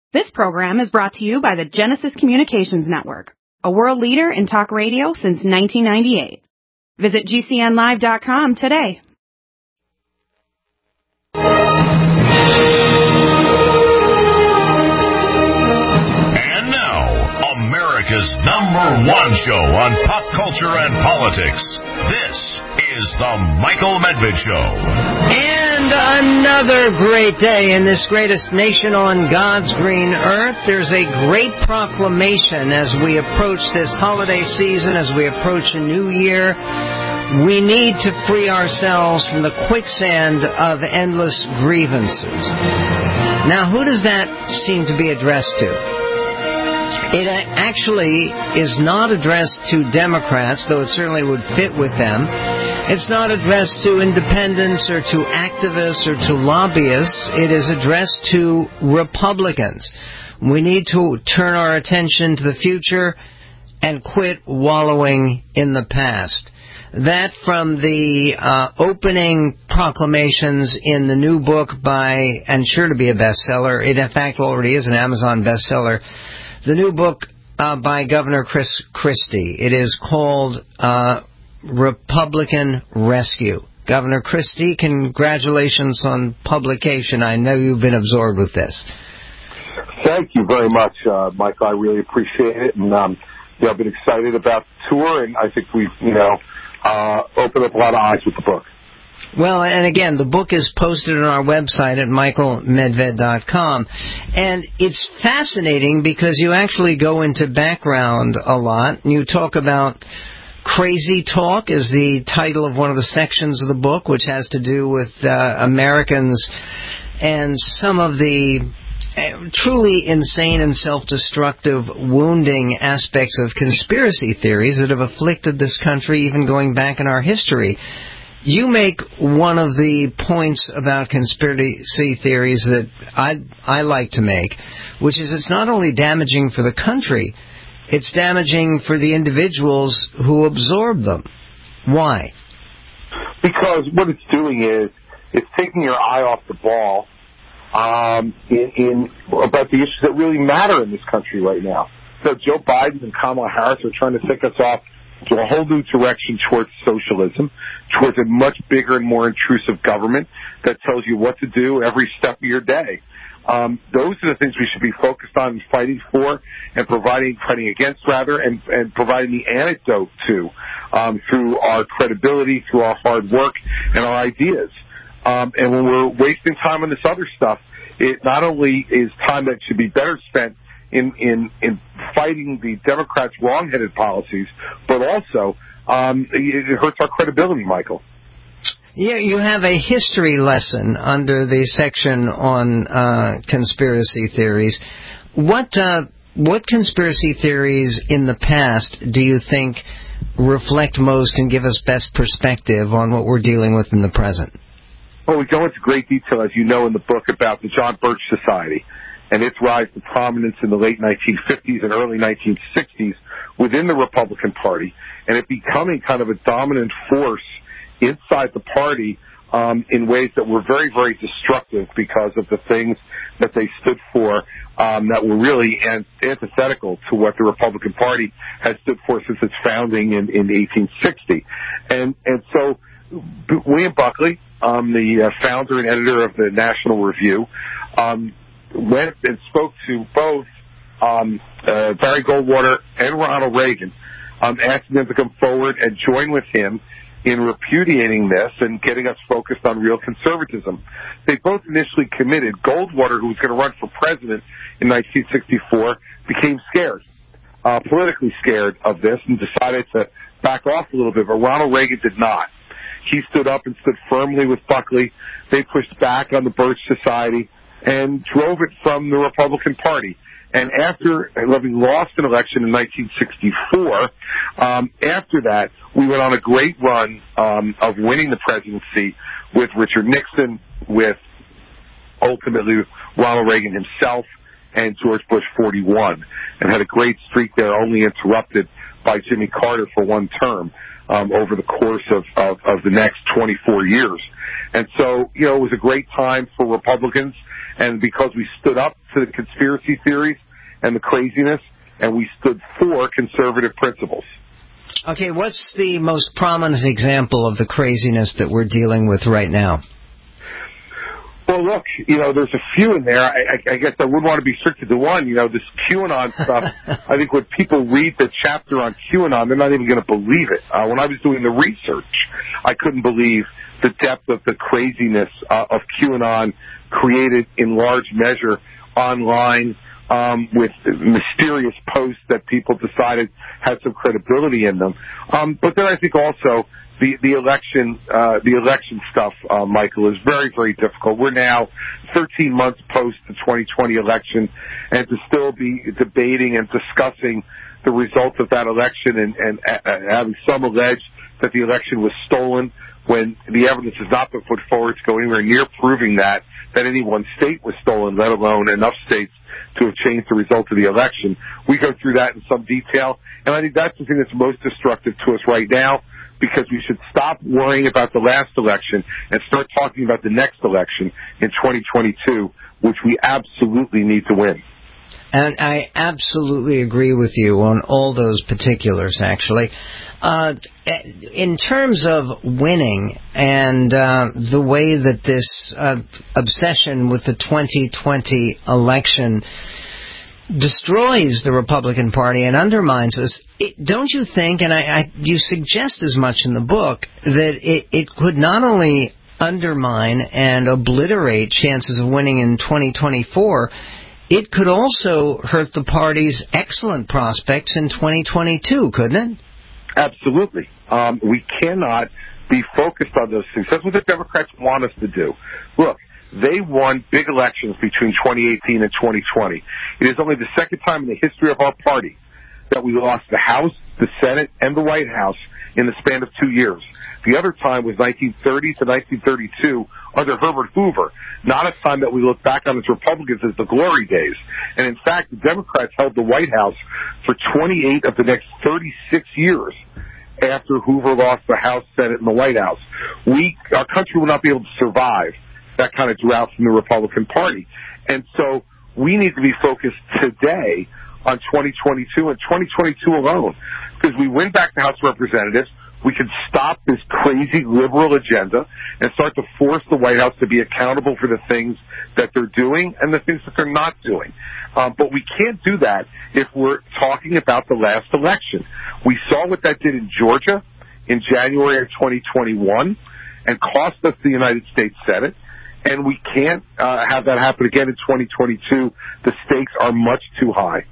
This program is brought to you by the Genesis Communications Network, a world leader in talk radio since 1998. Visit GCNlive.com today. And now, America's #1 show on pop culture and politics. This is The Michael Medved Show. And another great day in this greatest nation on God's green earth. There's a great proclamation as we approach this holiday season, as we approach a new year. We need to free ourselves from the quicksand of endless grievances. Now, who does that seem to be addressed to? It actually is not addressed to Democrats, though it certainly would fit with them. It's not addressed to independents or to activists or to lobbyists. It is addressed to Republicans. We need to turn our attention to the future and quit wallowing in the past. That from the opening proclamations in the new book by, and sure to be a bestseller, it in fact already is an Amazon bestseller, the new book by Governor Chris Christie. It is called Republican Rescue. Governor Christie, congratulations on publication. I know you've been absorbed with this. Thank you very much, Michael. I really appreciate it. And I've been excited about the tour, and I think we've, opened up a lot of eyes with the book. Well, and again, the book is posted on our website at michaelmedved.com. And it's fascinating because you actually go into background a lot. You talk about Crazy Talk is the title of one of the sections of the book, which has to do with Americans and some of the truly insane and self-destructive, wounding aspects of conspiracy theories that have afflicted this country even going back in our history. You make one of the points about conspiracy theories that I like to make, which is it's not only damaging for the country, it's damaging for the individuals who absorb them. Why? Because what it's doing is it's taking your eye off the ball in about the issues that really matter in this country right now. So Joe Biden and Kamala Harris are trying to take us off to a whole new direction towards socialism, towards a much bigger and more intrusive government that tells you what to do every step of your day. Those are the things we should be focused on and fighting for and fighting against, and providing the antidote to through our credibility, through our hard work, and our ideas. And when we're wasting time on this other stuff, it not only is time that should be better spent in fighting the Democrats' wrong-headed policies, but also it hurts our credibility, Michael. Yeah, you have a history lesson under the section on conspiracy theories. What conspiracy theories in the past do you think reflect most and give us best perspective on what we're dealing with in the present? Well, we go into great detail, as you know, in the book about the John Birch Society and its rise to prominence in the late 1950s and early 1960s within the Republican Party, and it becoming kind of a dominant force inside the party in ways that were very, very destructive because of the things that they stood for that were really antithetical to what the Republican Party has stood for since its founding in 1860. And so William Buckley, the founder and editor of the National Review, went and spoke to both Barry Goldwater and Ronald Reagan, asking them to come forward and join with him in repudiating this and getting us focused on real conservatism. They both initially committed. Goldwater, who was going to run for president in 1964, became scared, politically scared of this, and decided to back off a little bit, but Ronald Reagan did not. He stood up and stood firmly with Buckley. They pushed back on the Birch Society and drove it from the Republican Party. And after having lost an election in 1964, after that, we went on a great run of winning the presidency with Richard Nixon, with ultimately Ronald Reagan himself, and George Bush 41, and had a great streak there, only interrupted by Jimmy Carter for one term over the course of the next 24 years. And so, it was a great time for Republicans. And because we stood up to the conspiracy theories and the craziness, and we stood for conservative principles. Okay, what's the most prominent example of the craziness that we're dealing with right now? Well, look, there's a few in there. I guess I wouldn't want to be restricted to one. This QAnon stuff, I think when people read the chapter on QAnon, they're not even going to believe it. When I was doing the research, I couldn't believe the depth of the craziness of QAnon created in large measure online with mysterious posts that people decided had some credibility in them. But then I think also the election stuff, Michael, is very, very difficult. We're now 13 months post the 2020 election, and to still be debating and discussing the results of that election and having some allege that the election was stolen when the evidence has not been put forward to go anywhere near proving that any one state was stolen, let alone enough states to have changed the result of the election. We go through that in some detail, and I think that's the thing that's most destructive to us right now, because we should stop worrying about the last election and start talking about the next election in 2022, which we absolutely need to win. And I absolutely agree with you on all those particulars, actually. In terms of winning and the way that this obsession with the 2020 election destroys the Republican Party and undermines us, don't you think, and you suggest as much in the book, that it could not only undermine and obliterate chances of winning in 2024, it could also hurt the party's excellent prospects in 2022, couldn't it? Absolutely. We cannot be focused on those things. That's what the Democrats want us to do. Look, they won big elections between 2018 and 2020. It is only the second time in the history of our party that we lost the House, the Senate, and the White House in the span of 2 years. The other time was 1930 to 1932 under Herbert Hoover, not a time that we look back on as Republicans as the glory days. And in fact, the Democrats held the White House for 28 of the next 36 years after Hoover lost the House, Senate, and the White House. Our country will not be able to survive that kind of drought from the Republican Party. And so we need to be focused today on 2022 and 2022 alone, because we win back the House of Representatives. We can stop this crazy liberal agenda and start to force the White House to be accountable for the things that they're doing and the things that they're not doing. But we can't do that if we're talking about the last election. We saw what that did in Georgia in January of 2021 and cost us the United States Senate. And we can't have that happen again in 2022. The stakes are much too high.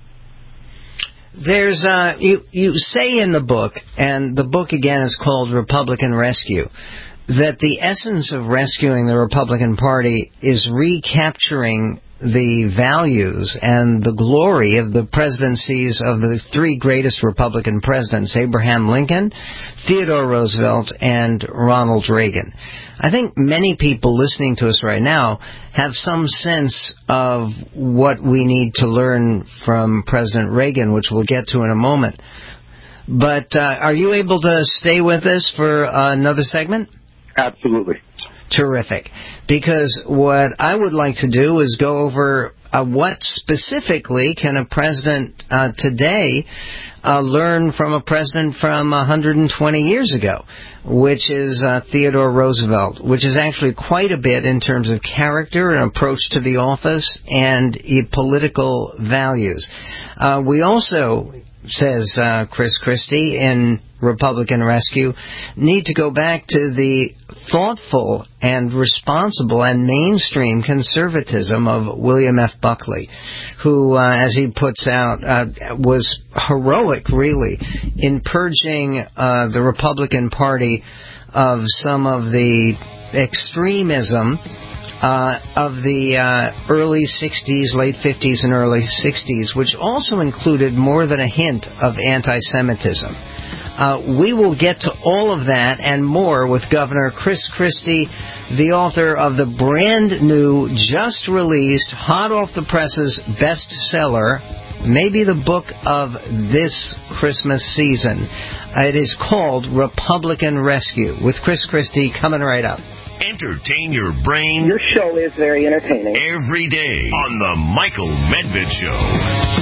There's you say in the book, and the book again is called Republican Rescue, that the essence of rescuing the Republican Party is recapturing the values and the glory of the presidencies of the three greatest Republican presidents, Abraham Lincoln, Theodore Roosevelt, and Ronald Reagan. I think many people listening to us right now have some sense of what we need to learn from President Reagan, which we'll get to in a moment. But are you able to stay with us for another segment? Absolutely. Terrific. Because what I would like to do is go over what specifically can a president today learn from a president from 120 years ago, which is Theodore Roosevelt, which is actually quite a bit in terms of character and approach to the office and political values. We also, says Chris Christie in Republican Rescue, need to go back to the thoughtful and responsible and mainstream conservatism of William F. Buckley, who, as he puts out, was heroic, really, in purging the Republican Party of some of the extremism of the early 60s, late 50s, and early 60s, which also included more than a hint of anti-Semitism. We will get to all of that and more with Governor Chris Christie, the author of the brand new, just released, hot off the presses bestseller, maybe the book of this Christmas season. It is called Republican Rescue, with Chris Christie coming right up. Entertain your brain. Your show is very entertaining. Every day on The Michael Medved Show.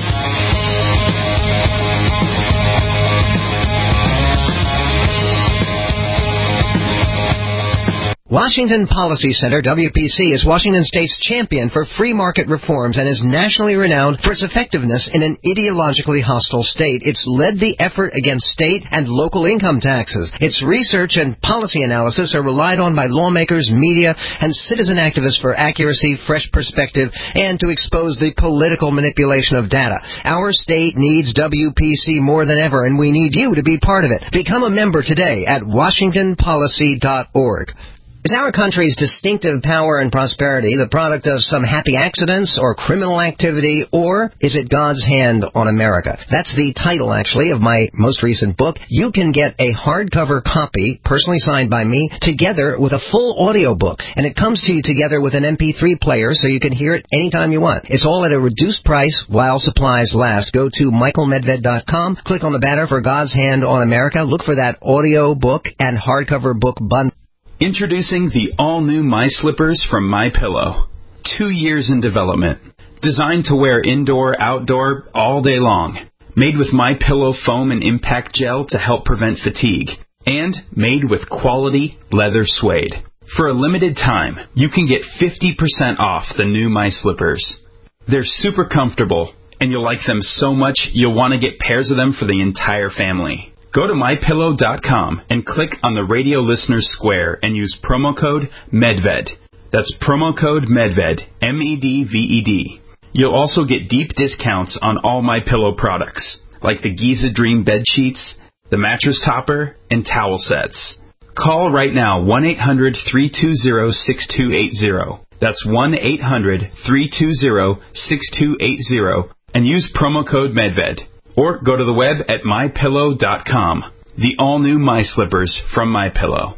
Washington Policy Center, WPC, is Washington State's champion for free market reforms and is nationally renowned for its effectiveness in an ideologically hostile state. It's led the effort against state and local income taxes. Its research and policy analysis are relied on by lawmakers, media, and citizen activists for accuracy, fresh perspective, and to expose the political manipulation of data. Our state needs WPC more than ever, and we need you to be part of it. Become a member today at WashingtonPolicy.org. Is our country's distinctive power and prosperity the product of some happy accidents or criminal activity, or is it God's hand on America? That's the title, actually, of my most recent book. You can get a hardcover copy, personally signed by me, together with a full audio book, and it comes to you together with an MP3 player so you can hear it anytime you want. It's all at a reduced price while supplies last. Go to michaelmedved.com, click on the banner for God's Hand on America, look for that audio book and hardcover book bundle. Introducing the all-new My Slippers from MyPillow. 2 years in development. Designed to wear indoor, outdoor, all day long. Made with MyPillow foam and impact gel to help prevent fatigue. And made with quality leather suede. For a limited time, you can get 50% off the new My Slippers. They're super comfortable, and you'll like them so much you'll want to get pairs of them for the entire family. Go to MyPillow.com and click on the radio listeners square and use promo code MEDVED. That's promo code MEDVED, MEDVED. You'll also get deep discounts on all MyPillow products, like the Giza Dream bed sheets, the mattress topper, and towel sets. Call right now, 1-800-320-6280. That's 1-800-320-6280, and use promo code MEDVED. Or go to the web at MyPillow.com. The all-new My Slippers from MyPillow.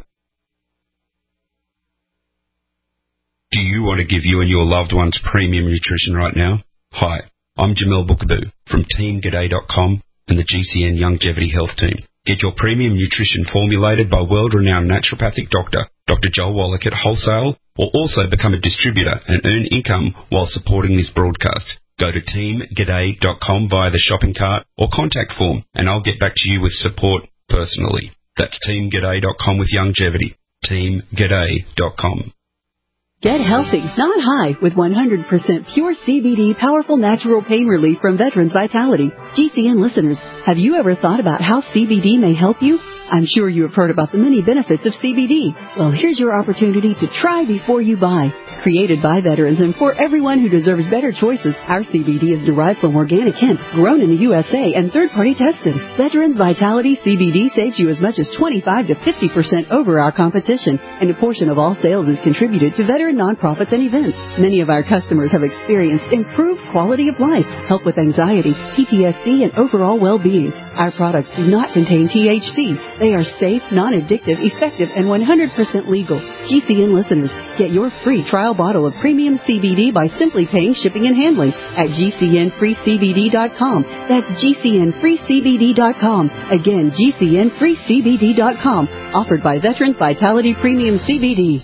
Do you want to give you and your loved ones premium nutrition right now? Hi, I'm Jamel Bookaboo from TeamGaday.com and the GCN Longevity Health Team. Get your premium nutrition formulated by world-renowned naturopathic doctor, Dr. Joel Wallach at Wholesale, or also become a distributor and earn income while supporting this broadcast. Go to teamgaday.com via the shopping cart or contact form, and I'll get back to you with support personally. That's teamgaday.com with longevity. teamgaday.com. Get healthy, not high, with 100% pure CBD powerful natural pain relief from Veterans Vitality. GCN listeners, have you ever thought about how CBD may help you? I'm sure you have heard about the many benefits of CBD. Well, here's your opportunity to try before you buy. Created by veterans and for everyone who deserves better choices, our CBD is derived from organic hemp, grown in the USA, and third-party tested. Veterans Vitality CBD saves you as much as 25 to 50% over our competition, and a portion of all sales is contributed to veteran nonprofits and events. Many of our customers have experienced improved quality of life, help with anxiety, PTSD, and overall well-being. Our products do not contain THC. They are safe, non-addictive, effective, and 100% legal. GCN listeners, get your free trial bottle of premium CBD by simply paying shipping and handling at GCNFreeCBD.com. That's GCNFreeCBD.com. Again, GCNFreeCBD.com. Offered by Veterans Vitality Premium CBD.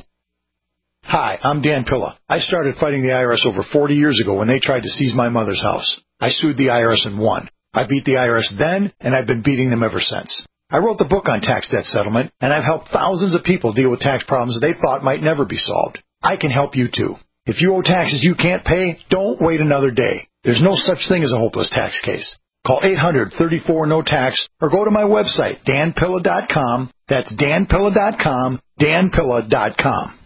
Hi, I'm Dan Pilla. I started fighting the IRS over 40 years ago when they tried to seize my mother's house. I sued the IRS and won. I beat the IRS then, and I've been beating them ever since. I wrote the book on tax debt settlement, and I've helped thousands of people deal with tax problems they thought might never be solved. I can help you, too. If you owe taxes you can't pay, don't wait another day. There's no such thing as a hopeless tax case. Call 800-34-NO-TAX or go to my website, danpilla.com. That's danpilla.com, danpilla.com.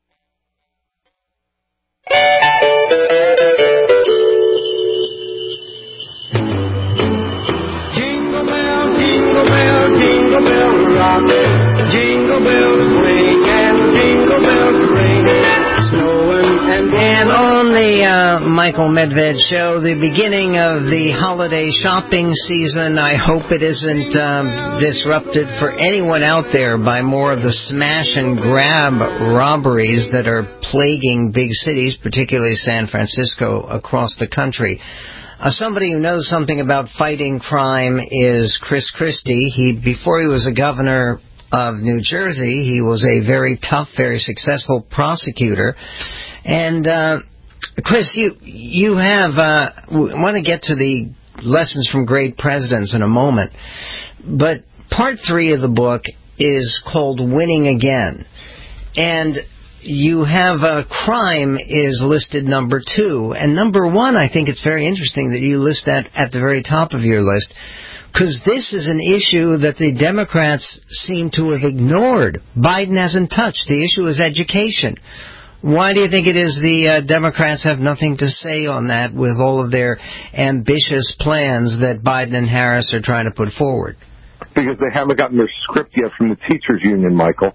Jingle bell, jingle bell, jingle bell rock. Jingle bells ring and jingle bells ring. Snowing and on the Michael Medved Show, the beginning of the holiday shopping season. I hope it isn't disrupted for anyone out there by more of the smash and grab robberies that are plaguing big cities, particularly San Francisco, across the country. Somebody who knows something about fighting crime is Chris Christie. Before he was a governor, of New Jersey. He was a very tough, very successful prosecutor. And, Chris, you have, we want to get to the lessons from great presidents in a moment. But part 3 of the book is called Winning Again. And you have crime is listed number 2. And number 1, I think it's very interesting that you list that at the very top of your list, because this is an issue that the Democrats seem to have ignored. Biden hasn't touched. The issue is education. Why do you think it is the Democrats have nothing to say on that with all of their ambitious plans that Biden and Harris are trying to put forward? Because they haven't gotten their script yet from the teachers union, Michael.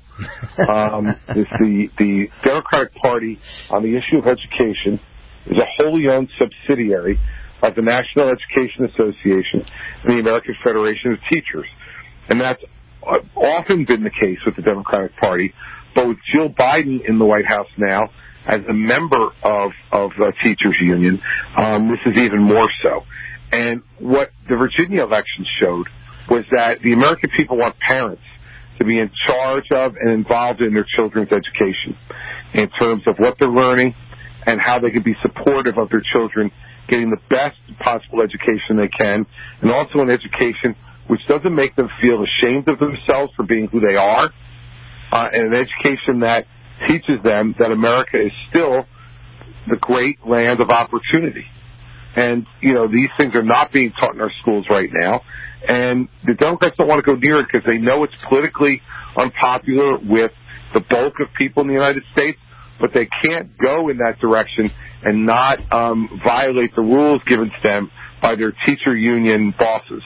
The Democratic Party on the issue of education is a wholly owned subsidiary of the National Education Association and the American Federation of Teachers. And that's often been the case with the Democratic Party. But with Jill Biden in the White House now, as a member of the teachers union, this is even more so. And what the Virginia election showed was that the American people want parents to be in charge of and involved in their children's education in terms of what they're learning and how they can be supportive of their children getting the best possible education they can, and also an education which doesn't make them feel ashamed of themselves for being who they are, and an education that teaches them that America is still the great land of opportunity. And, you know, these things are not being taught in our schools right now. And the Democrats don't want to go near it because they know it's politically unpopular with the bulk of people in the United States, but they can't go in that direction and not violate the rules given to them by their teacher union bosses.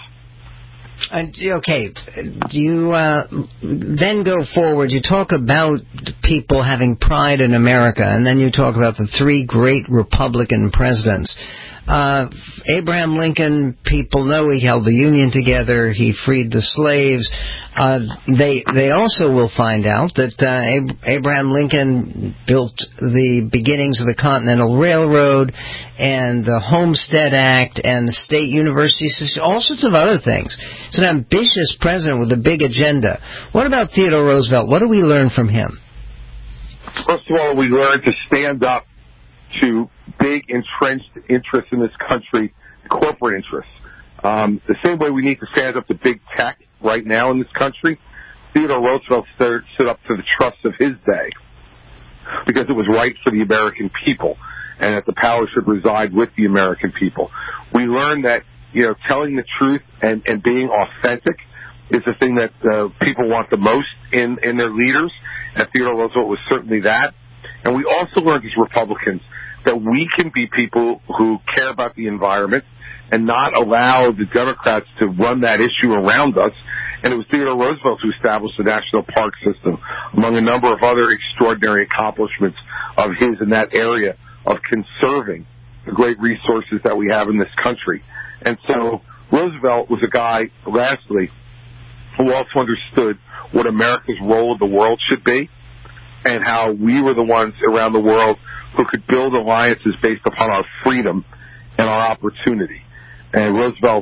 Okay, do you then go forward? You talk about people having pride in America, and then you talk about the 3 great Republican presidents. Abraham Lincoln, people know he held the Union together. He freed the slaves. They also will find out that Abraham Lincoln built the beginnings of the Continental Railroad and the Homestead Act and the state universities, all sorts of other things. It's an ambitious president with a big agenda. What about Theodore Roosevelt? What do we learn from him? First of all, we learned to stand up to big entrenched interests in this country, corporate interests. The same way we need to stand up to big tech right now in this country, Theodore Roosevelt stood up to the trusts of his day because it was right for the American people and that the power should reside with the American people. We learned that, you know, telling the truth and being authentic is the thing that people want the most in their leaders, and Theodore Roosevelt was certainly that. And we also learned as Republicans that we can be people who care about the environment and not allow the Democrats to run that issue around us. And it was Theodore Roosevelt who established the national park system, among a number of other extraordinary accomplishments of his in that area of conserving the great resources that we have in this country. And so Roosevelt was a guy, lastly, who also understood what America's role in the world should be and how we were the ones around the world who could build alliances based upon our freedom and our opportunity. And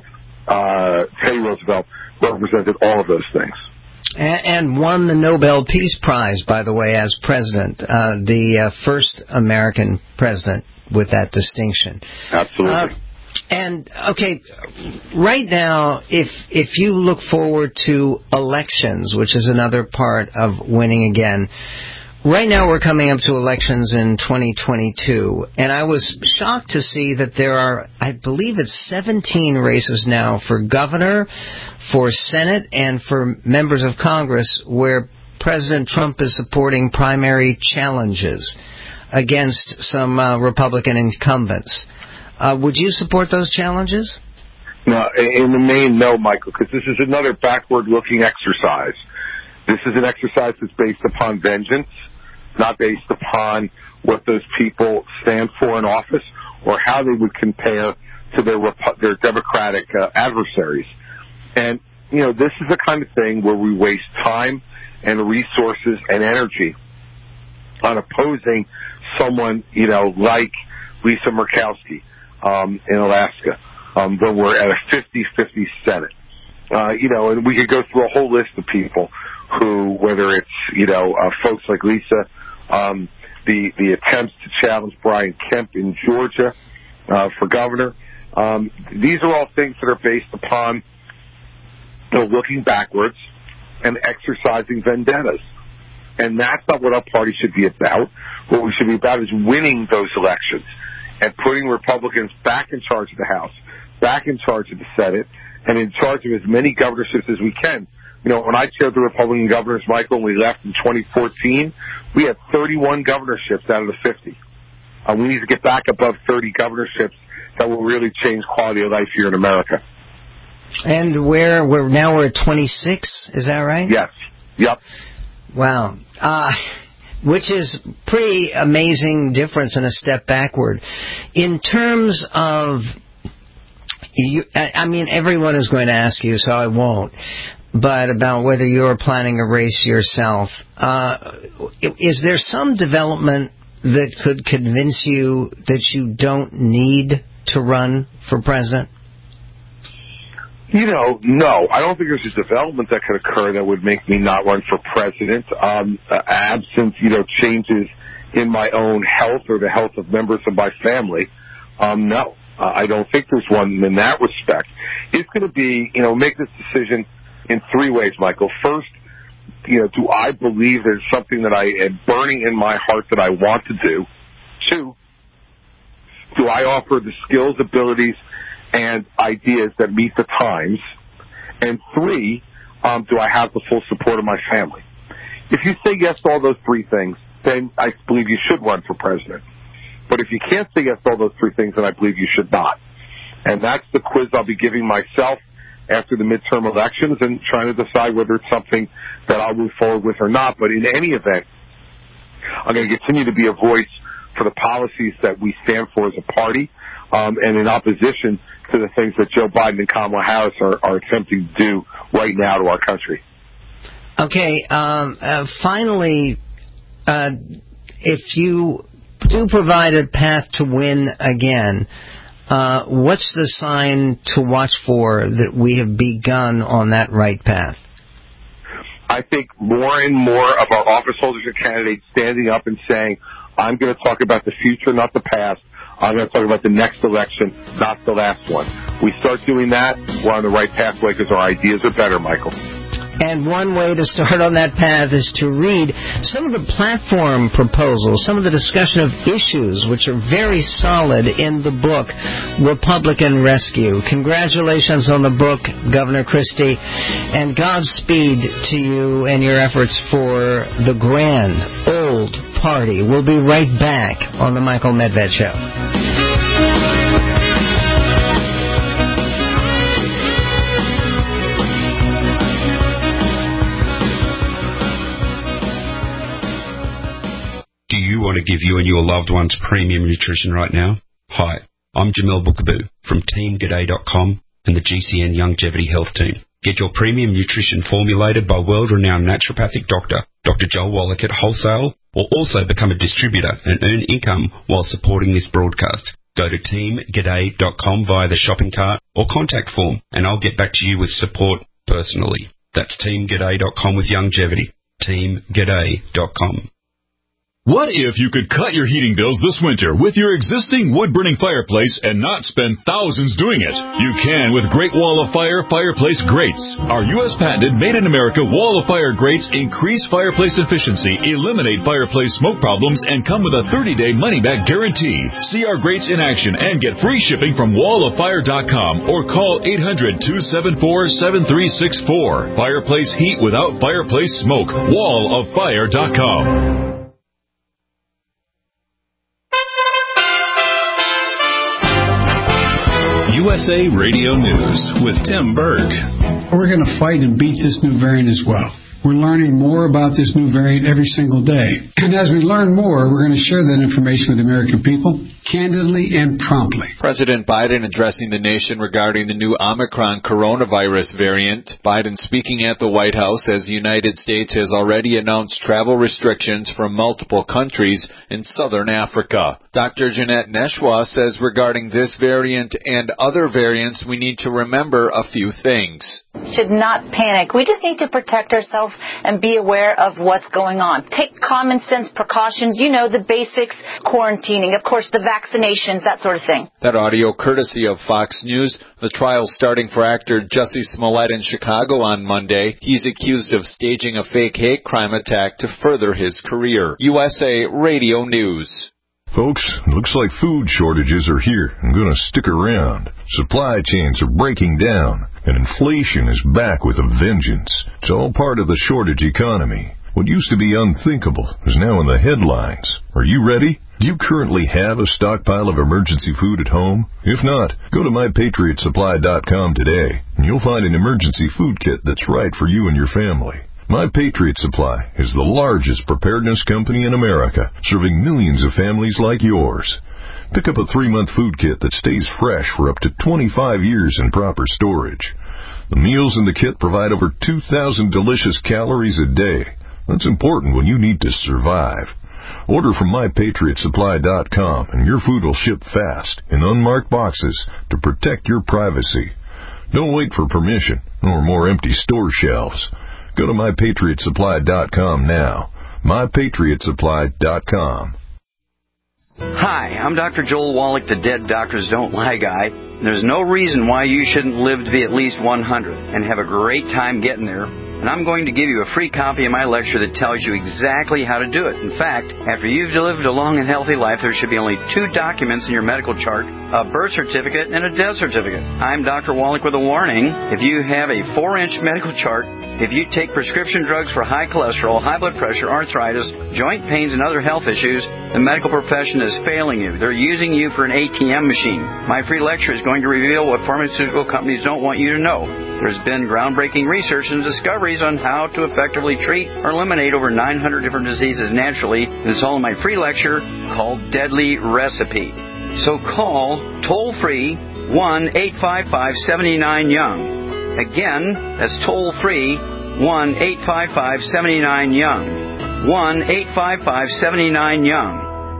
Teddy Roosevelt, represented all of those things. And won the Nobel Peace Prize, by the way, as president, the first American president with that distinction. Absolutely. And, okay, right now, if you look forward to elections, which is another part of winning again, right now we're coming up to elections in 2022, and I was shocked to see that there are, I believe it's 17 races now for governor, for Senate, and for members of Congress where President Trump is supporting primary challenges against some Republican incumbents. Would you support those challenges? No, in the main, no, Michael, because this is another backward-looking exercise. This is an exercise that's based upon vengeance, not based upon what those people stand for in office or how they would compare to their Democratic adversaries. And, you know, this is the kind of thing where we waste time and resources and energy on opposing someone, you know, like Lisa Murkowski in Alaska, when we're at a 50-50 Senate. You know, and we could go through a whole list of people who, whether it's, folks like Lisa, the attempts to challenge Brian Kemp in Georgia for governor, these are all things that are based upon looking backwards and exercising vendettas. And that's not what our party should be about. What we should be about is winning those elections and putting Republicans back in charge of the House, back in charge of the Senate, and in charge of as many governorships as we can. When I chaired the Republican governors, Michael, and we left in 2014, we had 31 governorships out of the 50. We need to get back above 30 governorships that will really change quality of life here in America. And we're at 26, is that right? Yes. Yep. Wow. Which is pretty amazing difference and a step backward. In terms of, everyone is going to ask you, so I won't, but about whether you're planning a race yourself. Is there some development that could convince you that you don't need to run for president? No. I don't think there's a development that could occur that would make me not run for president. Absent, changes in my own health or the health of members of my family. No, I don't think there's one in that respect. It's going to be, make this decision in three ways, Michael. First, do I believe there's something that I am burning in my heart that I want to do? Two, do I offer the skills, abilities, and ideas that meet the times? And three, do I have the full support of my family? If you say yes to all those three things, then I believe you should run for president. But if you can't say yes to all those three things, then I believe you should not. And that's the quiz I'll be giving myself after the midterm elections and trying to decide whether it's something that I'll move forward with or not. But in any event, I'm going to continue to be a voice for the policies that we stand for as a party, and in opposition to the things that Joe Biden and Kamala Harris are attempting to do right now to our country. Okay, finally, if you do provide a path to win again, what's the sign to watch for that we have begun on that right path? I think more and more of our office holders and candidates standing up and saying, I'm going to talk about the future, not the past. I'm going to talk about the next election, not the last one. We start doing that, we're on the right pathway because our ideas are better, Michael. And one way to start on that path is to read some of the platform proposals, some of the discussion of issues, which are very solid in the book, Republican Rescue. Congratulations on the book, Governor Christie, and Godspeed to you and your efforts for the grand old party. We'll be right back on the Michael Medved Show. Do you want to give you and your loved ones premium nutrition right now? Hi, I'm Jamel Bookaboo from TeamGaday.com and the GCN Longevity Health Team. Get your premium nutrition formulated by world-renowned naturopathic doctor, Dr. Joel Wallach at Wholesale, or also become a distributor and earn income while supporting this broadcast. Go to TeamGaday.com via the shopping cart or contact form, and I'll get back to you with support personally. That's TeamGaday.com with longevity. TeamGaday.com. What if you could cut your heating bills this winter with your existing wood-burning fireplace and not spend thousands doing it? You can with Great Wall of Fire fireplace grates. Our U.S. patented made-in-America Wall of Fire grates increase fireplace efficiency, eliminate fireplace smoke problems, and come with a 30-day money-back guarantee. See our grates in action and get free shipping from walloffire.com or call 800-274-7364. Fireplace heat without fireplace smoke. walloffire.com. USA Radio News with Tim Berg. We're going to fight and beat this new variant as well. We're learning more about this new variant every single day. And as we learn more, we're going to share that information with the American people candidly and promptly. President Biden addressing the nation regarding the new Omicron coronavirus variant. Biden speaking at the White House as the United States has already announced travel restrictions from multiple countries in southern Africa. Dr. Jeanette Neshwa says regarding this variant and other variants, we need to remember a few things. Should not panic. We just need to protect ourselves yourself and be aware of what's going on. Take common sense precautions, the basics, quarantining, of course, the vaccinations, that sort of thing. That audio courtesy of Fox News. The trial starting for actor Jussie Smollett in Chicago on Monday. He's accused of staging a fake hate crime attack to further his career. USA Radio News. Folks, looks like food shortages are here and going to stick around. Supply chains are breaking down, and inflation is back with a vengeance. It's all part of the shortage economy. What used to be unthinkable is now in the headlines. Are you ready? Do you currently have a stockpile of emergency food at home? If not, go to MyPatriotSupply.com today, and you'll find an emergency food kit that's right for you and your family. My Patriot Supply is the largest preparedness company in America, serving millions of families like yours. Pick up a 3-month food kit that stays fresh for up to 25 years in proper storage. The meals in the kit provide over 2,000 delicious calories a day. That's important when you need to survive. Order from MyPatriotSupply.com and your food will ship fast in unmarked boxes to protect your privacy. Don't wait for permission or more empty store shelves. Go to MyPatriotSupply.com now. MyPatriotSupply.com. Hi, I'm Dr. Joel Wallach, the Dead Doctors Don't Lie guy. There's no reason why you shouldn't live to be at least 100 and have a great time getting there. And I'm going to give you a free copy of my lecture that tells you exactly how to do it. In fact, after you've lived a long and healthy life, there should be only 2 documents in your medical chart, a birth certificate and a death certificate. I'm Dr. Wallach with a warning. If you have a 4-inch medical chart, if you take prescription drugs for high cholesterol, high blood pressure, arthritis, joint pains, and other health issues, the medical profession is failing you. They're using you for an ATM machine. My free lecture is going to reveal what pharmaceutical companies don't want you to know. There's been groundbreaking research and discoveries on how to effectively treat or eliminate over 900 different diseases naturally. And it's all in my free lecture called Deadly Recipe. So call toll-free 1-855-79-YOUNG. Again, that's toll-free 1-855-79-YOUNG. 1-855-79-YOUNG.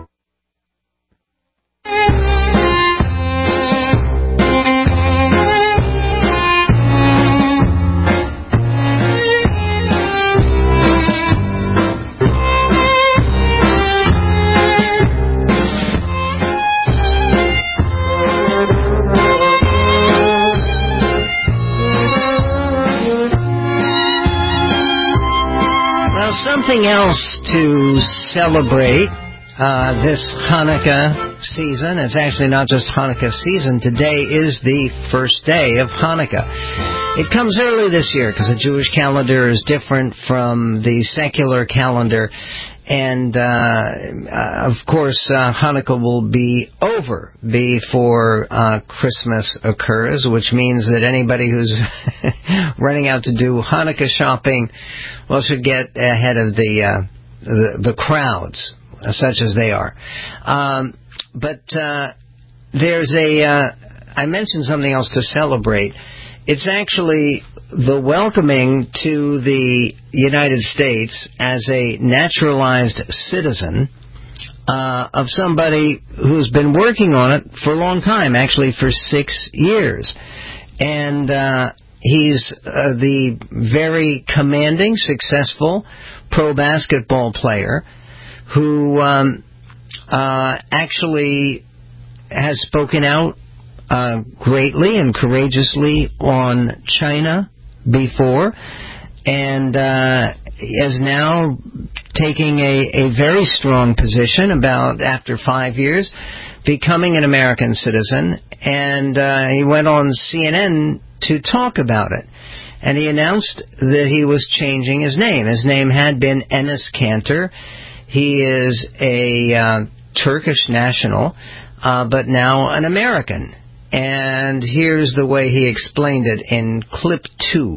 Something else to celebrate this Hanukkah season. It's actually not just Hanukkah season. Today is the first day of Hanukkah. It comes early this year because the Jewish calendar is different from the secular calendar. And, of course, Hanukkah will be over before Christmas occurs, which means that anybody who's running out to do Hanukkah shopping, well, should get ahead of the crowds, such as they are. But there's I mentioned something else to celebrate. It's actually the welcoming to the United States as a naturalized citizen of somebody who's been working on it for a long time, actually for 6 years. And he's the very commanding, successful pro basketball player who actually has spoken out greatly and courageously on China before, and is now taking a very strong position about, after 5 years, becoming an American citizen. And he went on CNN to talk about it. And he announced that he was changing his name. His name had been Enes Kanter. He is a Turkish national, but now an American. And here's the way he explained it in clip 2.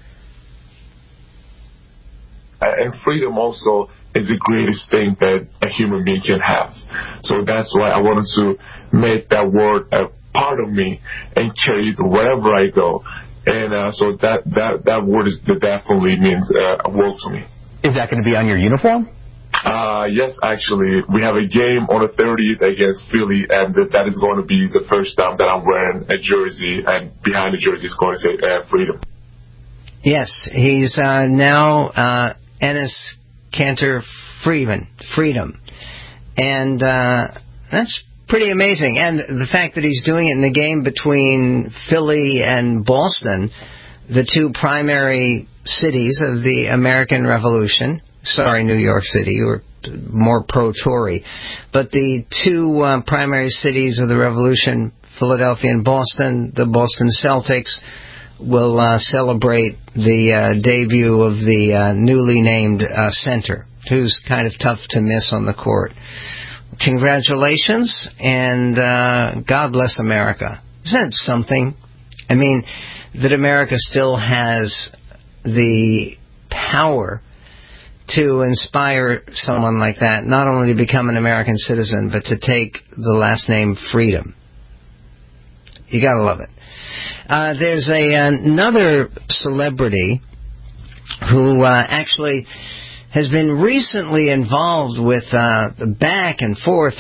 And freedom also is the greatest thing that a human being can have. So that's why I wanted to make that word a part of me and carry it wherever I go. And so that word definitely means a world to me. Is that going to be on your uniform? Yes, actually. We have a game on the 30th against Philly, and that is going to be the first time that I'm wearing a jersey, and behind the jersey is going to say freedom. Yes, he's now Enes Kanter Freedom. And that's pretty amazing. And the fact that he's doing it in the game between Philly and Boston, the two primary cities of the American Revolution. Sorry, New York City, you were more pro-Tory. But the two primary cities of the Revolution, Philadelphia and Boston, the Boston Celtics will celebrate the debut of the newly named center, who's kind of tough to miss on the court. Congratulations, and God bless America. Isn't that something? I mean, that America still has the power to inspire someone like that, not only to become an American citizen, but to take the last name Freedom. You gotta love it. There's another celebrity who actually has been recently involved with back and forth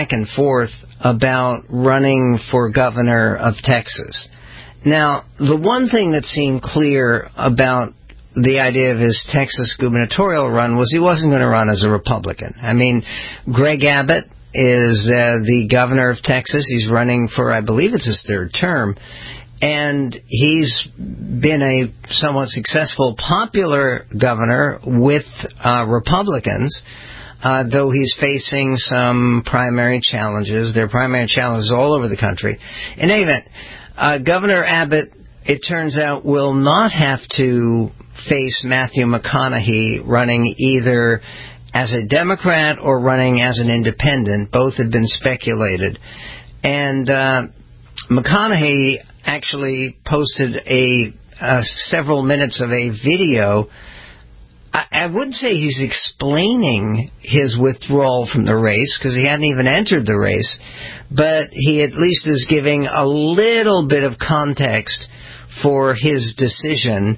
about running for governor of Texas. Now, the one thing that seemed clear about the idea of his Texas gubernatorial run was he wasn't going to run as a Republican. I mean, Greg Abbott is the governor of Texas. He's running for, I believe it's his third term. And he's been a somewhat successful, popular governor with Republicans, though he's facing some primary challenges. There are primary challenges all over the country. In any event, Governor Abbott, it turns out, will not have to face Matthew McConaughey running either as a Democrat or running as an independent. Both had been speculated. And McConaughey actually posted several minutes of a video. I wouldn't say he's explaining his withdrawal from the race, because he hadn't even entered the race, but he at least is giving a little bit of context for his decision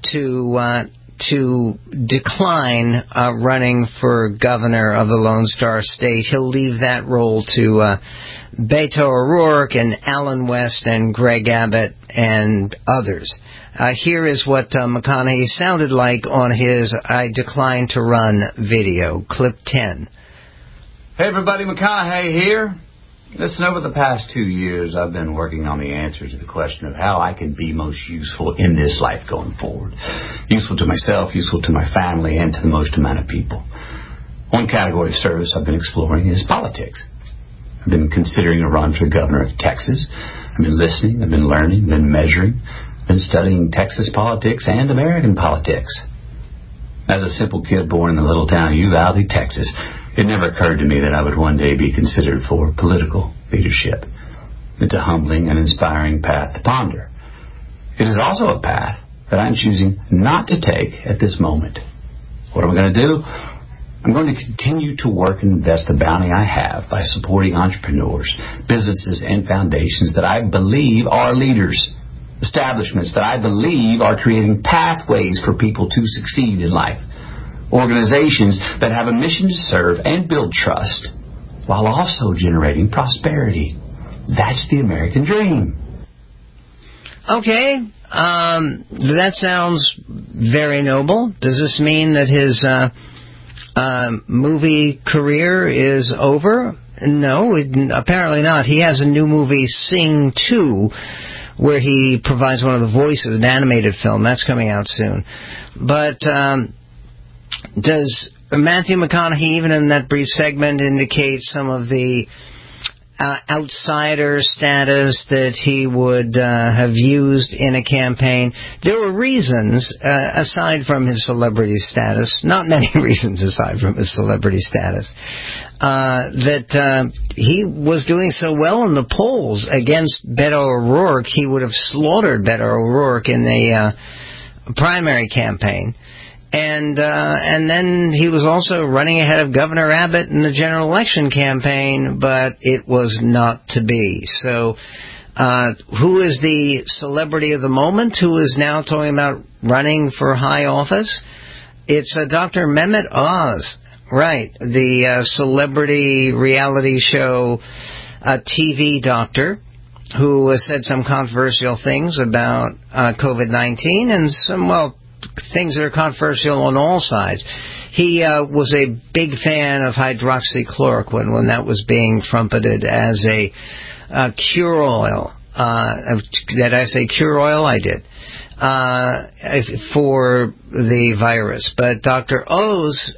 to decline running for governor of the Lone Star State. He'll leave that role to Beto O'Rourke and Allen West and Greg Abbott and others. Here is what McConaughey sounded like on his I Decline to Run video, clip 10. Hey everybody, McConaughey here. Listen, over the past 2 years, I've been working on the answer to the question of how I can be most useful in this life going forward. Useful to myself, useful to my family, and to the most amount of people. One category of service I've been exploring is politics. I've been considering a run for governor of Texas. I've been listening, I've been learning, I've been measuring, I've been studying Texas politics and American politics. As a simple kid born in the little town of Uvalde, Texas, it never occurred to me that I would one day be considered for political leadership. It's a humbling and inspiring path to ponder. It is also a path that I'm choosing not to take at this moment. What am I going to do? I'm going to continue to work and invest the bounty I have by supporting entrepreneurs, businesses, and foundations that I believe are leaders, establishments that I believe are creating pathways for people to succeed in life. Organizations that have a mission to serve and build trust while also generating prosperity. That's the American dream. Okay, that sounds very noble. Does this mean that his movie career is over? No, apparently not. He has a new movie, Sing 2, where he provides one of the voices, an animated film. That's coming out soon. But does Matthew McConaughey, even in that brief segment, indicate some of the outsider status that he would have used in a campaign? There were reasons, aside from his celebrity status, not many reasons aside from his celebrity status, that he was doing so well in the polls against Beto O'Rourke. He would have slaughtered Beto O'Rourke in the primary campaign. And then he was also running ahead of Governor Abbott in the general election campaign, but it was not to be. So who is the celebrity of the moment who is now talking about running for high office? It's Dr. Mehmet Oz, right, the celebrity reality show TV doctor who said some controversial things about COVID-19 and some, things that are controversial on all sides. He was a big fan of hydroxychloroquine when that was being trumpeted as a cure oil. Did I say cure oil? I did. For the virus. But Dr. Oz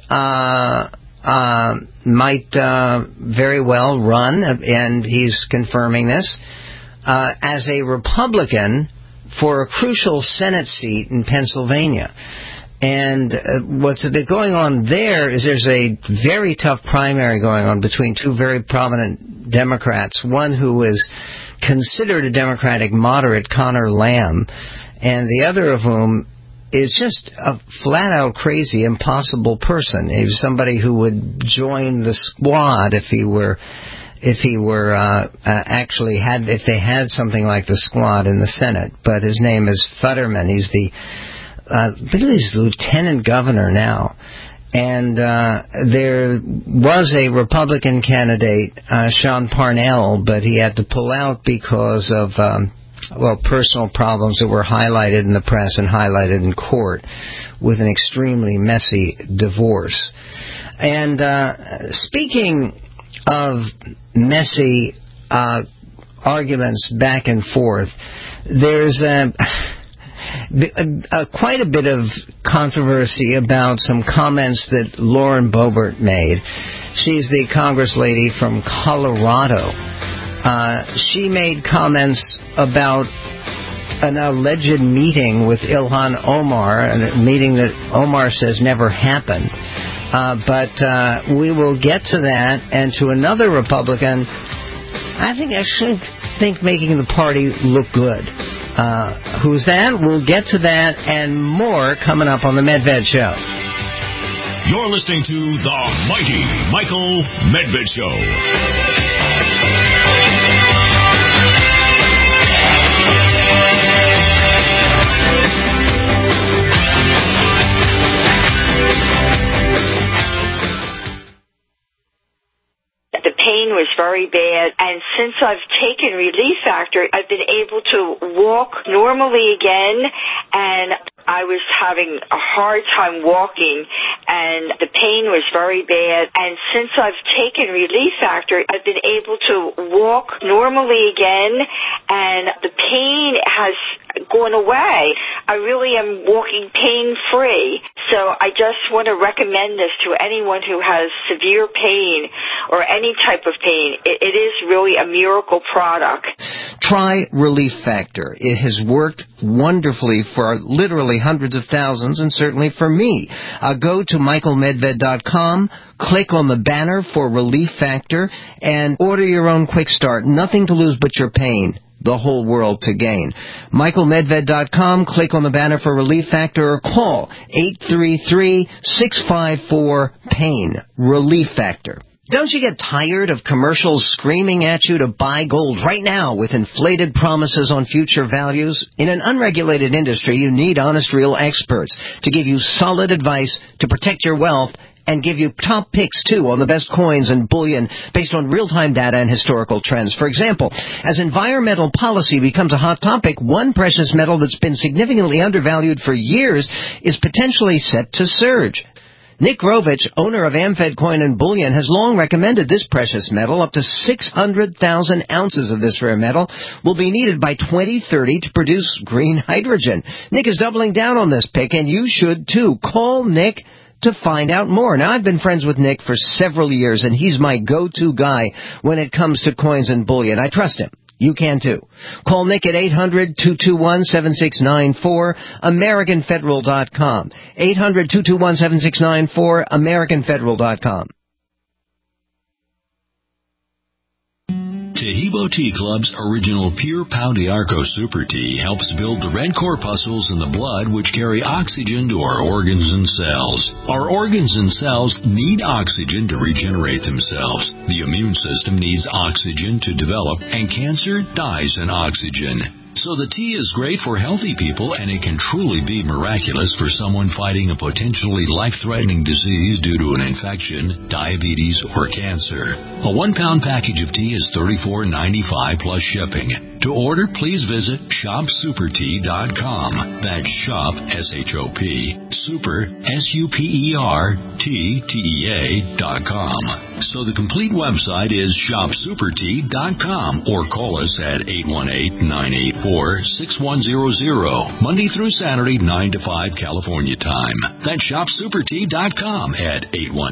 might very well run, and he's confirming this, as a Republican for a crucial Senate seat in Pennsylvania. And what's going on there is there's a very tough primary going on between two very prominent Democrats, one who is considered a Democratic moderate, Connor Lamb, and the other of whom is just a flat-out crazy, impossible person. He was somebody who would join the squad if they had something like the squad in the Senate. But his name is Futterman. He's I believe he's lieutenant governor now. And there was a Republican candidate, Sean Parnell, but he had to pull out because of personal problems that were highlighted in the press and highlighted in court with an extremely messy divorce. And speaking of messy arguments back and forth, there's quite a bit of controversy about some comments that Lauren Boebert made. She's the Congress lady from Colorado. She made comments about an alleged meeting with Ilhan Omar, a meeting that Omar says never happened. But we will get to that, and to another Republican, I think making the party look good. Who's that? We'll get to that and more coming up on the Medved Show. You're listening to the mighty Michael Medved Show. The pain was very bad, and since I've taken Relief Factor, I've been able to walk normally again, and I was having a hard time walking, and the pain was very bad. And since I've taken Relief Factor, I've been able to walk normally again, and the pain has gone away. I really am walking pain-free. So I just want to recommend this to anyone who has severe pain or any type of pain. It is really a miracle product. Try Relief Factor. It has worked wonderfully for literally hundreds of thousands, and certainly for me. Go to michaelmedved.com, click on the banner for Relief Factor, and order your own quick start. Nothing to lose but your pain. The whole world to gain. michaelmedved.com, click on the banner for Relief Factor, or call 833-654-PAIN. Relief Factor. Don't you get tired of commercials screaming at you to buy gold right now with inflated promises on future values? In an unregulated industry, you need honest, real experts to give you solid advice to protect your wealth and give you top picks, too, on the best coins and bullion based on real-time data and historical trends. For example, as environmental policy becomes a hot topic, one precious metal that's been significantly undervalued for years is potentially set to surge. Nick Rovich, owner of Amfed Coin and Bullion, has long recommended this precious metal. Up to 600,000 ounces of this rare metal will be needed by 2030 to produce green hydrogen. Nick is doubling down on this pick, and you should, too. Call Nick to find out more. Now, I've been friends with Nick for several years, and he's my go-to guy when it comes to coins and bullion. I trust him. You can, too. Call Nick at 800-221-7694, AmericanFederal.com. 800-221-7694, AmericanFederal.com. Tahibo Tea Club's original Pure Pau d'Arco Super Tea helps build the red corpuscles in the blood which carry oxygen to our organs and cells. Our organs and cells need oxygen to regenerate themselves. The immune system needs oxygen to develop, and cancer dies in oxygen. So the tea is great for healthy people, and it can truly be miraculous for someone fighting a potentially life-threatening disease due to an infection, diabetes, or cancer. A 1-pound package of tea is $34.95 plus shipping. To order, please visit shopsupertea.com. That's shop, S-H-O-P, super, SUPERTTEA.com. So the complete website is shopsupertea.com, or call us at 818-984-6100, Monday through Saturday, 9 to 5 California time. That's shopsupertea.com at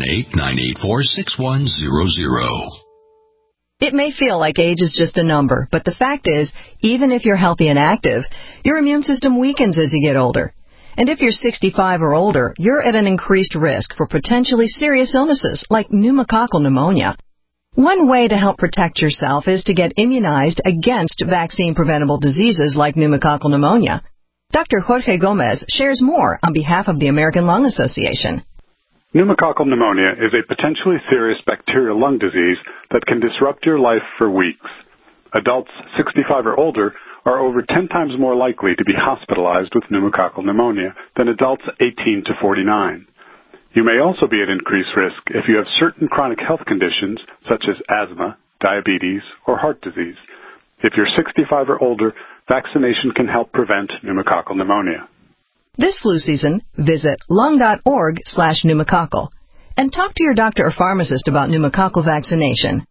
818-984-6100. It may feel like age is just a number, but the fact is, even if you're healthy and active, your immune system weakens as you get older. And if you're 65 or older, you're at an increased risk for potentially serious illnesses like pneumococcal pneumonia. One way to help protect yourself is to get immunized against vaccine-preventable diseases like pneumococcal pneumonia. Dr. Jorge Gomez shares more on behalf of the American Lung Association. Pneumococcal pneumonia is a potentially serious bacterial lung disease that can disrupt your life for weeks. Adults 65 or older are over 10 times more likely to be hospitalized with pneumococcal pneumonia than adults 18 to 49. You may also be at increased risk if you have certain chronic health conditions such as asthma, diabetes, or heart disease. If you're 65 or older, vaccination can help prevent pneumococcal pneumonia. This flu season, visit lung.org/pneumococcal and talk to your doctor or pharmacist about pneumococcal vaccination.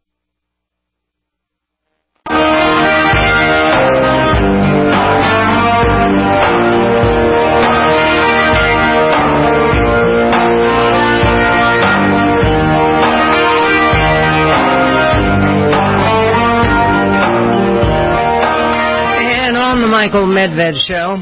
And on the Michael Medved Show,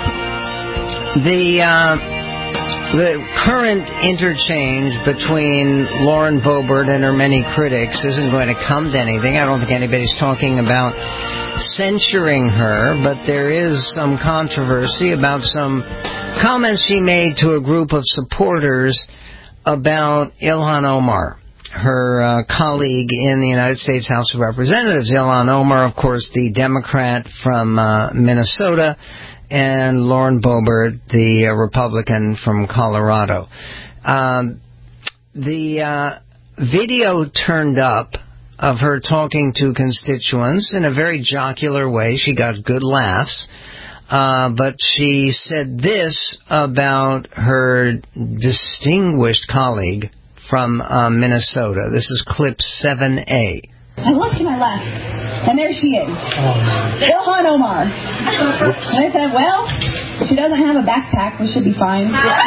the current interchange between Lauren Boebert and her many critics isn't going to come to anything. I don't think anybody's talking about censuring her, but there is some controversy about some comments she made to a group of supporters about Ilhan Omar, her colleague in the United States House of Representatives. Ilhan Omar, of course, the Democrat from Minnesota, and Lauren Boebert, the Republican from Colorado. The video turned up of her talking to constituents in a very jocular way. She got good laughs. But she said this about her distinguished colleague from Minnesota. This is clip 7A. I looked to my left, and there she is, Ilhan Omar. And I said, well, she doesn't have a backpack, we should be fine.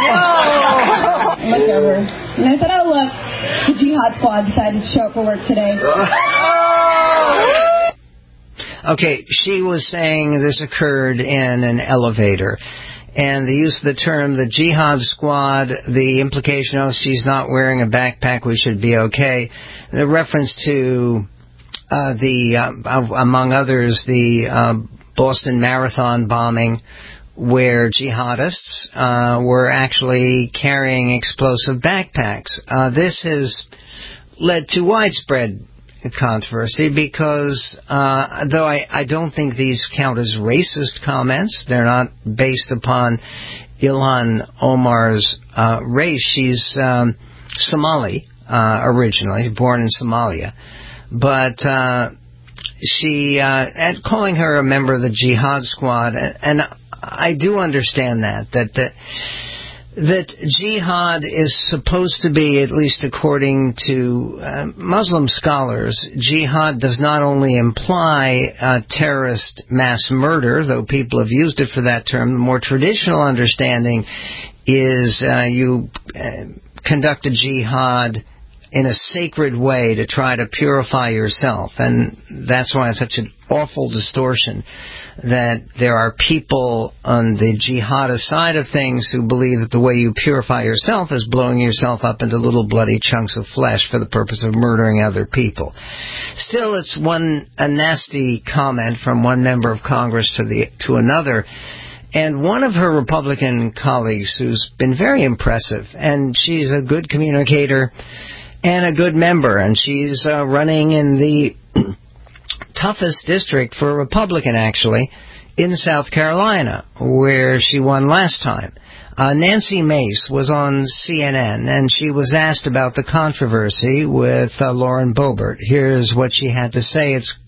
I looked over, and I said, oh, look, the Jihad Squad decided to show up for work today. Okay, she was saying this occurred in an elevator. And the use of the term, the Jihad Squad, the implication, oh, she's not wearing a backpack, we should be okay. The reference to among others, the Boston Marathon bombing, where jihadists were actually carrying explosive backpacks. This has led to widespread controversy because, though I don't think these count as racist comments, they're not based upon Ilhan Omar's race. She's Somali originally, born in Somalia. But she, at calling her a member of the Jihad Squad, and I do understand that jihad is supposed to be, at least according to Muslim scholars, jihad does not only imply terrorist mass murder, though people have used it for that term. The more traditional understanding is you conduct a jihad in a sacred way to try to purify yourself. And that's why it's such an awful distortion that there are people on the jihadist side of things who believe that the way you purify yourself is blowing yourself up into little bloody chunks of flesh for the purpose of murdering other people. Still, it's a nasty comment from one member of Congress to another. And one of her Republican colleagues who's been very impressive, and she's a good communicator and a good member, and she's running in the toughest district for a Republican, actually, in South Carolina, where she won last time. Nancy Mace was on CNN, and she was asked about the controversy with Lauren Boebert. Here's what she had to say. It's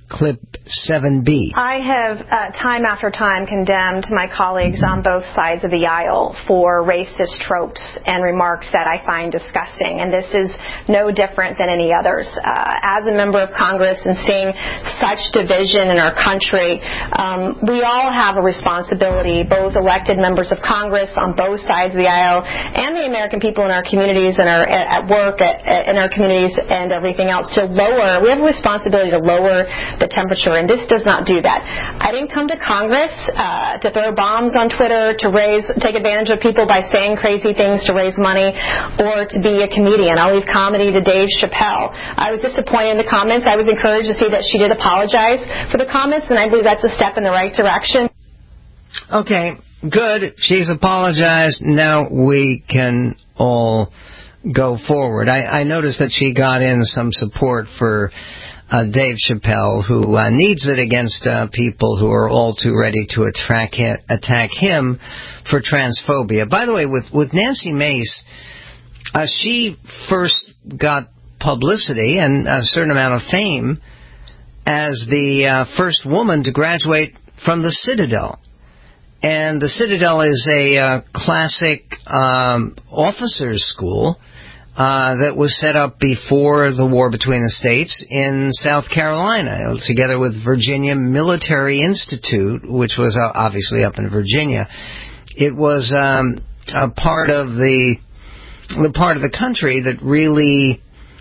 clip 7B. I have time after time condemned my colleagues on both sides of the aisle for racist tropes and remarks that I find disgusting, and this is no different than any others. As a member of Congress and seeing such division in our country, we all have a responsibility, both elected members of Congress on both sides of the aisle and the American people in our communities and at work, in our communities and everything else, to lower. We have a responsibility to lower the temperature, and this does not do that. I didn't come to Congress to throw bombs on Twitter, to take advantage of people by saying crazy things to raise money, or to be a comedian. I'll leave comedy to Dave Chappelle. I was disappointed in the comments. I was encouraged to see that she did apologize for the comments, and I believe that's a step in the right direction. Okay, good. She's apologized. Now we can all go forward. I noticed that she got in some support for Dave Chappelle, who needs it against people who are all too ready to attack him for transphobia. By the way, with Nancy Mace, she first got publicity and a certain amount of fame as the first woman to graduate from the Citadel. And the Citadel is a classic officers' school that was set up before the war between the states in South Carolina, together with Virginia Military Institute, which was obviously up in Virginia. It was a part of the part of the country that really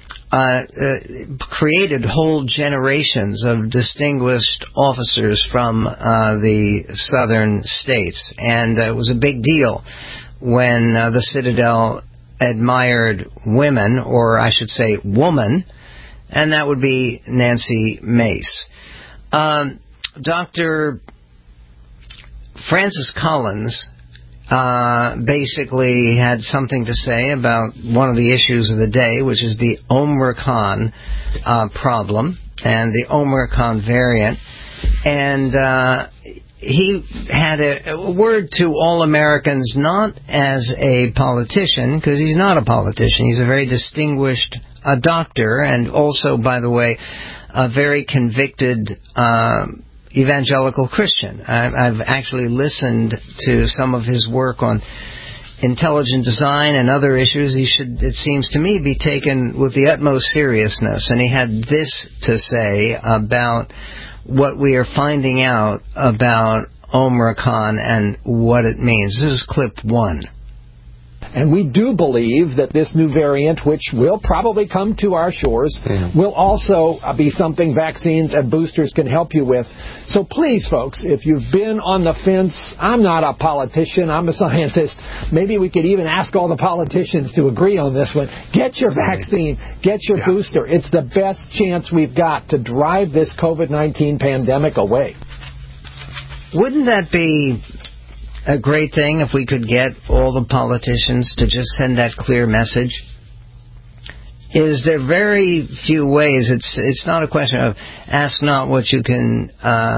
created whole generations of distinguished officers from the southern states, and it was a big deal when the Citadel admired women, or I should say woman, and that would be Nancy Mace. Dr. Francis Collins basically had something to say about one of the issues of the day, which is the Omicron problem and the Omicron variant. And he had a word to all Americans, not as a politician, because he's not a politician. He's a very distinguished doctor, and also, by the way, a very convicted evangelical Christian. I've actually listened to some of his work on intelligent design and other issues. He should, it seems to me, be taken with the utmost seriousness. And he had this to say about what we are finding out about Omicron and what it means. This is clip 1. And we do believe that this new variant, which will probably come to our shores, will also be something vaccines and boosters can help you with. So please, folks, if you've been on the fence, I'm not a politician, I'm a scientist. Maybe we could even ask all the politicians to agree on this one. Get your vaccine, get your booster. It's the best chance we've got to drive this COVID-19 pandemic away. Wouldn't that be a great thing if we could get all the politicians to just send that clear message? Is there very few ways. It's not a question of ask not what you can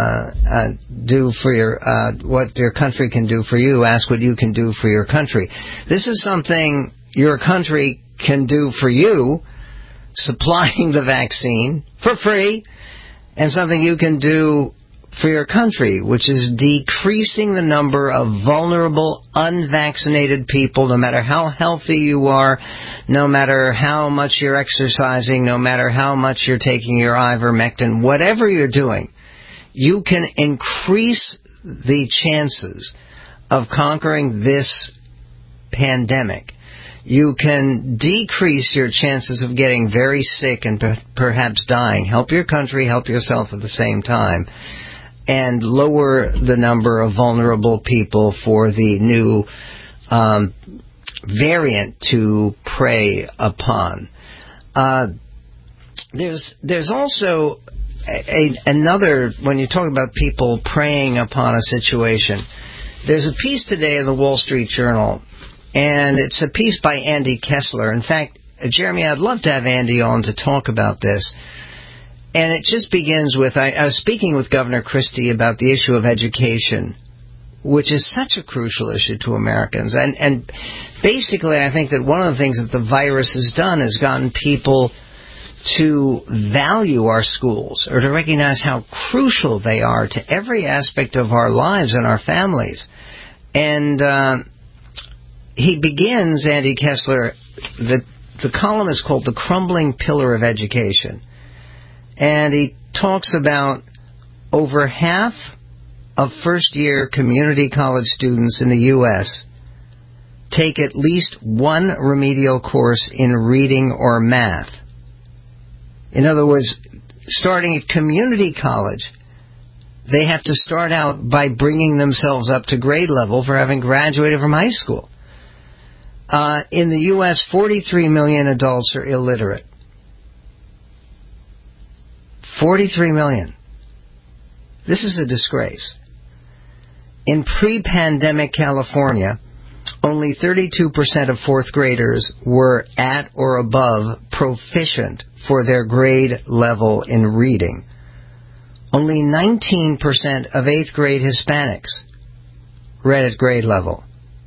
do for your what your country can do for you. Ask what you can do for your country. This is something your country can do for you, supplying the vaccine for free, and something you can do for your country, which is decreasing the number of vulnerable, unvaccinated people, no matter how healthy you are, no matter how much you're exercising, no matter how much you're taking your ivermectin, whatever you're doing, you can increase the chances of conquering this pandemic. You can decrease your chances of getting very sick and perhaps dying. Help your country, help yourself at the same time, and lower the number of vulnerable people for the new variant to prey upon. There's also another, when you talk about people preying upon a situation, there's a piece today in the Wall Street Journal, and it's a piece by Andy Kessler. In fact, Jeremy, I'd love to have Andy on to talk about this. And it just begins with, I was speaking with Governor Christie about the issue of education, which is such a crucial issue to Americans. And basically, I think that one of the things that the virus has done is gotten people to value our schools or to recognize how crucial they are to every aspect of our lives and our families. And he begins, Andy Kessler, the column is called The Crumbling Pillar of Education. And he talks about over half of first-year community college students in the U.S. take at least one remedial course in reading or math. In other words, starting at community college, they have to start out by bringing themselves up to grade level for having graduated from high school. In the U.S., 43 million adults are illiterate. 43 million. This is a disgrace. In pre-pandemic California, only 32% of fourth graders were at or above proficient for their grade level in reading. Only 19% of eighth grade Hispanics read at grade level,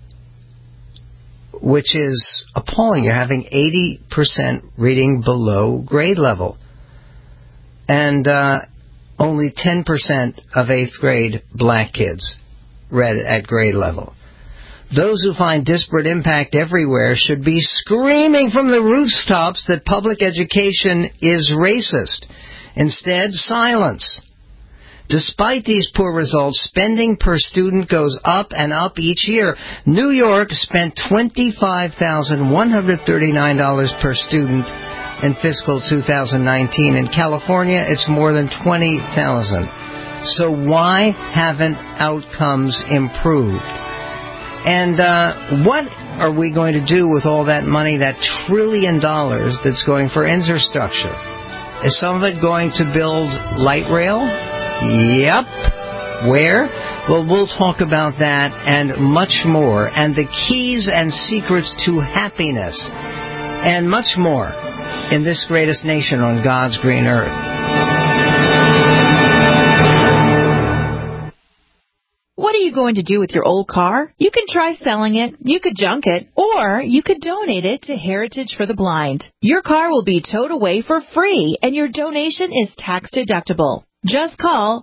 which is appalling. You're having 80% reading below grade level. And only 10% of eighth grade black kids read at grade level. Those who find disparate impact everywhere should be screaming from the rooftops that public education is racist. Instead, silence. Despite these poor results, spending per student goes up and up each year. New York spent $25,139 per student in fiscal 2019. In California, it's more than $20,000. So why haven't outcomes improved? And what are we going to do with all that money, that $1 trillion that's going for infrastructure? Is some of it going to build light rail? Yep. Where? Well, we'll talk about that and much more, and the keys and secrets to happiness, and much more in this greatest nation on God's green earth. What are you going to do with your old car? You can try selling it, you could junk it, or you could donate it to Heritage for the Blind. Your car will be towed away for free, and your donation is tax deductible. Just call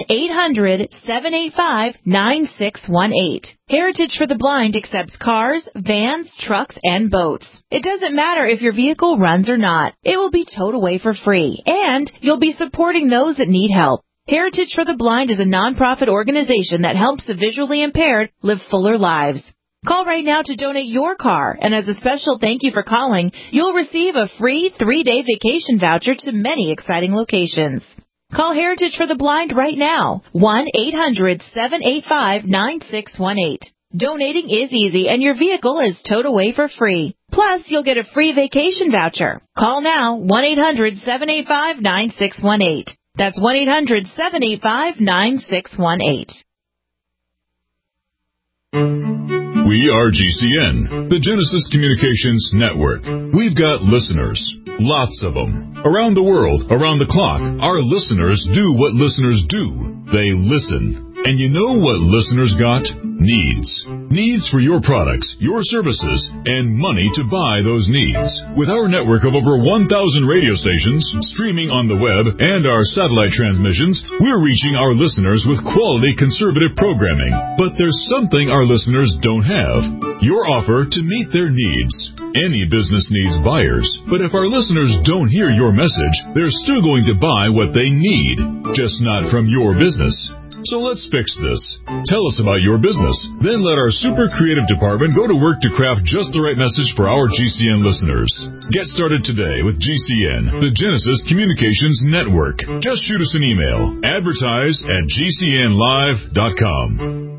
1-800-785-9618. Heritage for the Blind accepts cars, vans, trucks, and boats. It doesn't matter if your vehicle runs or not. It will be towed away for free, and you'll be supporting those that need help. Heritage for the Blind is a nonprofit organization that helps the visually impaired live fuller lives. Call right now to donate your car, and as a special thank you for calling, you'll receive a free 3-day vacation voucher to many exciting locations. Call Heritage for the Blind right now, 1-800-785-9618. Donating is easy, and your vehicle is towed away for free. Plus, you'll get a free vacation voucher. Call now, 1-800-785-9618. That's 1-800-785-9618. We are GCN, the Genesis Communications Network. We've got listeners, lots of them. Around the world, around the clock, our listeners do what listeners do. They listen. And you know what listeners got? Needs. Needs for your products, your services, and money to buy those needs. With our network of over 1,000 radio stations, streaming on the web, and our satellite transmissions, we're reaching our listeners with quality conservative programming. But there's something our listeners don't have. Your offer to meet their needs. Any business needs buyers, but if our listeners don't hear your message, they're still going to buy what they need, just not from your business. So let's fix this. Tell us about your business. Then let our super creative department go to work to craft just the right message for our GCN listeners. Get started today with GCN, the Genesis Communications Network. Just shoot us an email. Advertise at GCNlive.com.